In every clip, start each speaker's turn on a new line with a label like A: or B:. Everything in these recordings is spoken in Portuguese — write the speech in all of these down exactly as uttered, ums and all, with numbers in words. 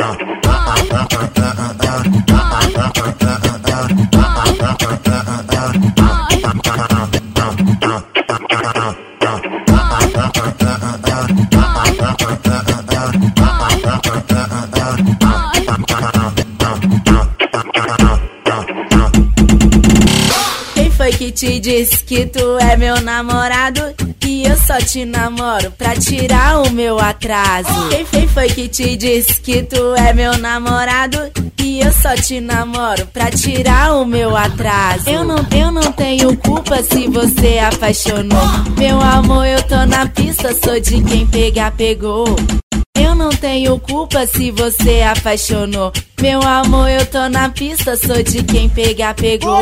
A: Quem foi que te disse que tu é meu namorado? E eu só te namoro pra tirar o meu atraso. Quem, quem foi que te disse que tu é meu namorado? E eu só te namoro pra tirar o meu atraso. Eu não, eu não tenho culpa se você apaixonou. Meu amor, eu tô na pista, sou de quem pegar, pegou. Eu não tenho culpa se você apaixonou. Meu amor, eu tô na pista, sou de quem pegar, pegou.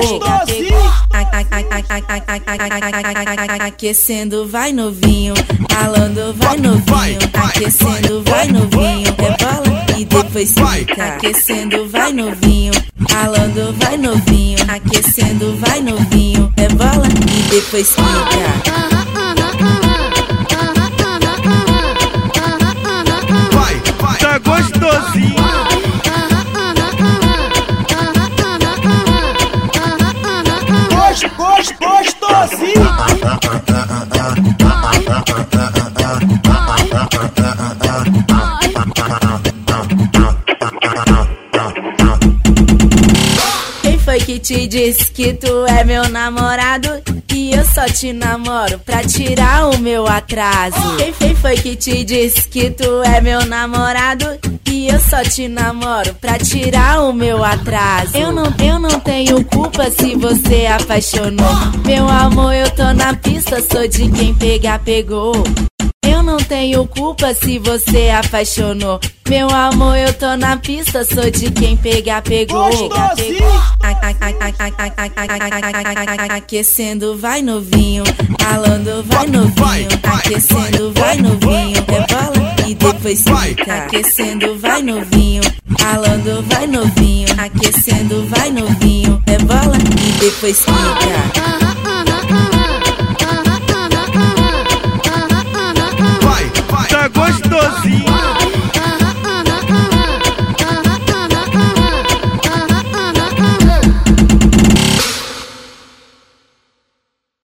A: Aquecendo, vai novinho. Ralando, vai novinho. Aquecendo, vai novinho. Rebola e depois fica. Aquecendo, vai novinho. Ralando, vai novinho. Aquecendo, vai novinho. Rebola e depois fica.
B: Tá gostosinho.
C: Gosto, gosto, gostosinho.
A: Quem foi que te disse que tu é meu namorado? E eu só te namoro pra tirar o meu atraso. Quem, quem foi que te disse que tu é meu namorado? E eu só te namoro pra tirar o meu atraso. Eu não, eu não tenho culpa se você apaixonou. Meu amor, eu tô na pista, sou de quem pegar, pegou. Eu não tenho culpa se você apaixonou. Meu amor, eu tô na pista, sou de quem pegar, pegou. Aquecendo, vai novinho. Ralando, vai novinho. Aquecendo, vai novinho. Rebola e depois fica. Aquecendo, vai novinho. Ralando, vai novinho. Aquecendo, vai novinho. Rebola e depois fica.
B: Tá gostosinho.